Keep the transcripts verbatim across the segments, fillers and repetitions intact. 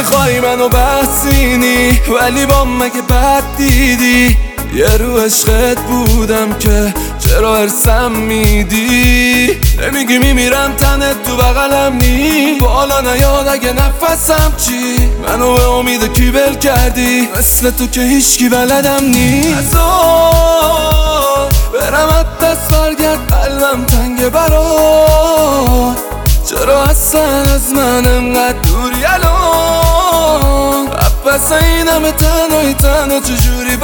نمیخوای منو بحثینی ولی با مگه بد دیدی یه رو عشقت بودم که چرا ارسم میدی نمیگی میمیرم تنت تو بغلم نی بالا نیاد اگه نفسم چی منو به امید کی بل کردی مثل تو که هیچکی بلدم نی ازار برم از دست برگرد قلبم تنگ برات چرا اصلا از من انقدر دوری الان پس این همه تنهایی تنها چجوری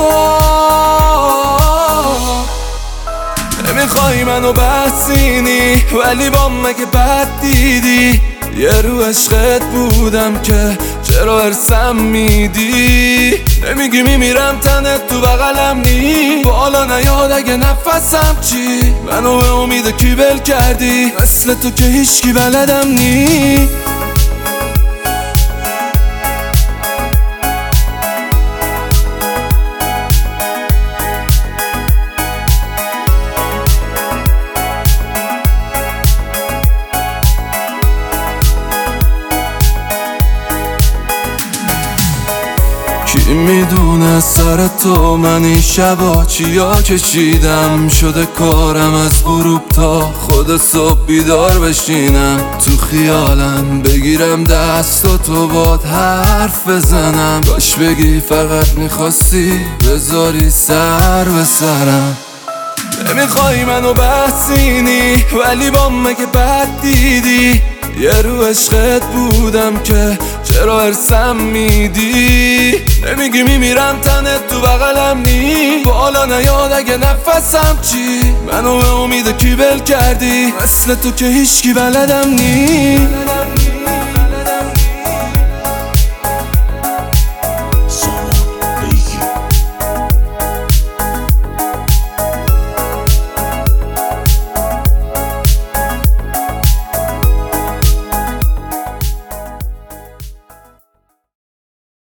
برات نمیخوای منو بحثینی ولی با مگه بد دیدی یه رو عشقت بودم که چرا ارسم میدی نمیگی میمیرم تنت تو بغلم نی بالا نیاد اگه نفسم چی منو به امید کی بل کردی مثل تو که هیچکی بلدم نی کی میدونه سر تو من این شبا چیا کشیدم شده کارم از غروب تا خود صبح بیدار بشینم تو خیالم بگیرم دست و تو باد حرف بزنم باش بگی فقط میخواستی بذاری سر به سرم نمیخوای منو بحثینی ولی با مگه بد دیدی یه رو عشقت بودم که چرا ارسم میدی نمیگی میمیرم تنت تو بغلم نی بالا نیاد اگه نفسم چی منو به امید کی بل کردی مثل تو که هیچکی بلدم نی